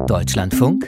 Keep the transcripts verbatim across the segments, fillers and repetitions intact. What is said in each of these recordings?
Deutschlandfunk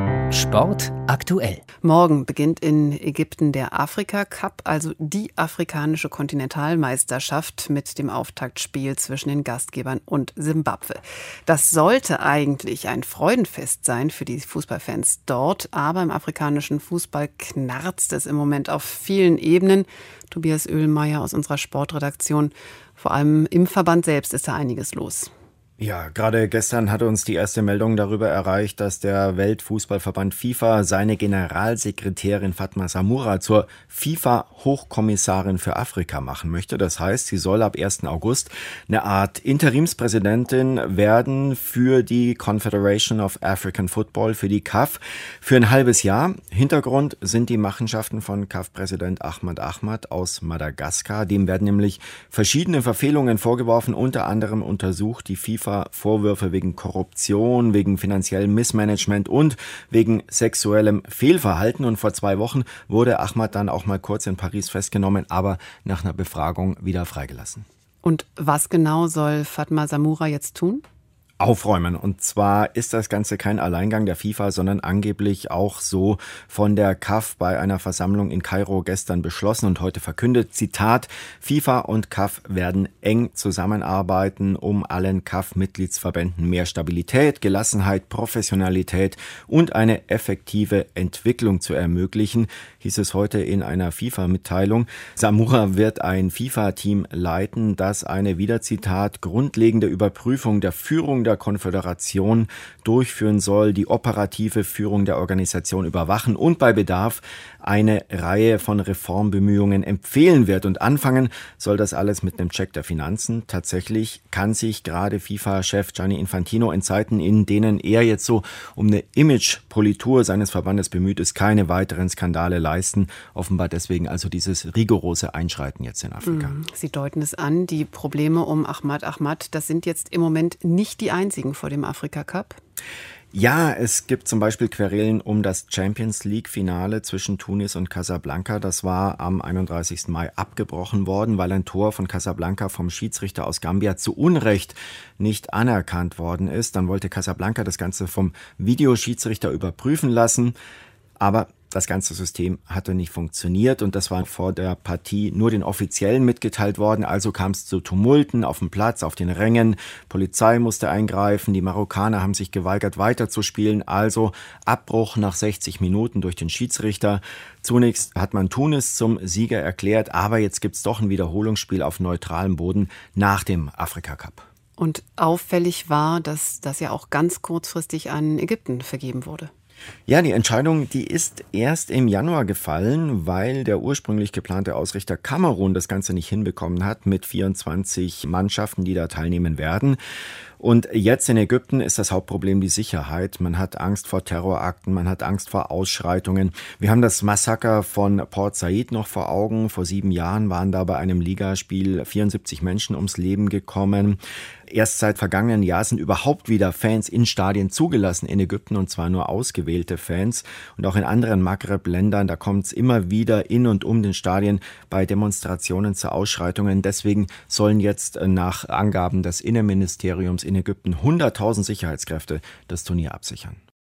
Sport aktuell. Morgen beginnt in Ägypten der Afrika Cup, also die afrikanische Kontinentalmeisterschaft mit dem Auftaktspiel zwischen den Gastgebern und Simbabwe. Das sollte eigentlich ein Freudenfest sein für die Fußballfans dort, aber im afrikanischen Fußball knarzt es im Moment auf vielen Ebenen. Tobias Oehlmeier aus unserer Sportredaktion, vor allem im Verband selbst ist da einiges los. Ja, gerade gestern hatte uns die erste Meldung darüber erreicht, dass der Weltfußballverband FIFA seine Generalsekretärin Fatma Samoura zur FIFA-Hochkommissarin für Afrika machen möchte. Das heißt, sie soll ab ersten August eine Art Interimspräsidentin werden für die Confederation of African Football, für die C A F, für ein halbes Jahr. Hintergrund sind die Machenschaften von C A F-Präsident Ahmad Ahmad aus Madagaskar. Dem werden nämlich verschiedene Verfehlungen vorgeworfen, unter anderem untersucht die FIFA Vorwürfe wegen Korruption, wegen finanziellem Missmanagement und wegen sexuellem Fehlverhalten. Und vor zwei Wochen wurde Ahmad dann auch mal kurz in Paris festgenommen, aber nach einer Befragung wieder freigelassen. Und was genau soll Fatma Samoura jetzt tun? Aufräumen. Und zwar ist das Ganze kein Alleingang der FIFA, sondern angeblich auch so von der C A F bei einer Versammlung in Kairo gestern beschlossen und heute verkündet. Zitat: FIFA und C A F werden eng zusammenarbeiten, um allen C A F-Mitgliedsverbänden mehr Stabilität, Gelassenheit, Professionalität und eine effektive Entwicklung zu ermöglichen, hieß es heute in einer FIFA-Mitteilung. Samoura wird ein FIFA-Team leiten, das eine, wieder Zitat, grundlegende Überprüfung der Führung der Konföderation durchführen soll, die operative Führung der Organisation überwachen und bei Bedarf eine Reihe von Reformbemühungen empfehlen wird. Und anfangen soll das alles mit einem Check der Finanzen. Tatsächlich kann sich gerade FIFA-Chef Gianni Infantino in Zeiten, in denen er jetzt so um eine Image-Politur seines Verbandes bemüht ist, keine weiteren Skandale leisten. Offenbar deswegen also dieses rigorose Einschreiten jetzt in Afrika. Sie deuten es an, die Probleme um Ahmad Ahmad, das sind jetzt im Moment nicht die einzigen vor dem Afrika Cup. Ja, es gibt zum Beispiel Querelen um das Champions League-Finale zwischen Tunis und Casablanca. Das war am einunddreißigsten Mai abgebrochen worden, weil ein Tor von Casablanca vom Schiedsrichter aus Gambia zu Unrecht nicht anerkannt worden ist. Dann wollte Casablanca das Ganze vom Videoschiedsrichter überprüfen lassen, aber das ganze System hatte nicht funktioniert und das war vor der Partie nur den Offiziellen mitgeteilt worden. Also kam es zu Tumulten auf dem Platz, auf den Rängen. Polizei musste eingreifen. Die Marokkaner haben sich geweigert, weiterzuspielen. Also Abbruch nach sechzig Minuten durch den Schiedsrichter. Zunächst hat man Tunis zum Sieger erklärt, aber jetzt gibt es doch ein Wiederholungsspiel auf neutralem Boden nach dem Afrika Cup. Und auffällig war, dass das ja auch ganz kurzfristig an Ägypten vergeben wurde. Ja, die Entscheidung, die ist erst im Januar gefallen, weil der ursprünglich geplante Ausrichter Kamerun das Ganze nicht hinbekommen hat mit vierundzwanzig Mannschaften, die da teilnehmen werden. Und jetzt in Ägypten ist das Hauptproblem die Sicherheit. Man hat Angst vor Terrorakten, man hat Angst vor Ausschreitungen. Wir haben das Massaker von Port Said noch vor Augen. Vor sieben Jahren waren da bei einem Ligaspiel vierundsiebzig Menschen ums Leben gekommen. Erst seit vergangenen Jahr sind überhaupt wieder Fans in Stadien zugelassen in Ägypten, und zwar nur ausgewählte Fans. Und auch in anderen Maghreb-Ländern, da kommt es immer wieder in und um den Stadien bei Demonstrationen zu Ausschreitungen. Deswegen sollen jetzt nach Angaben des Innenministeriums in Ägypten hunderttausend Sicherheitskräfte das Turnier absichern.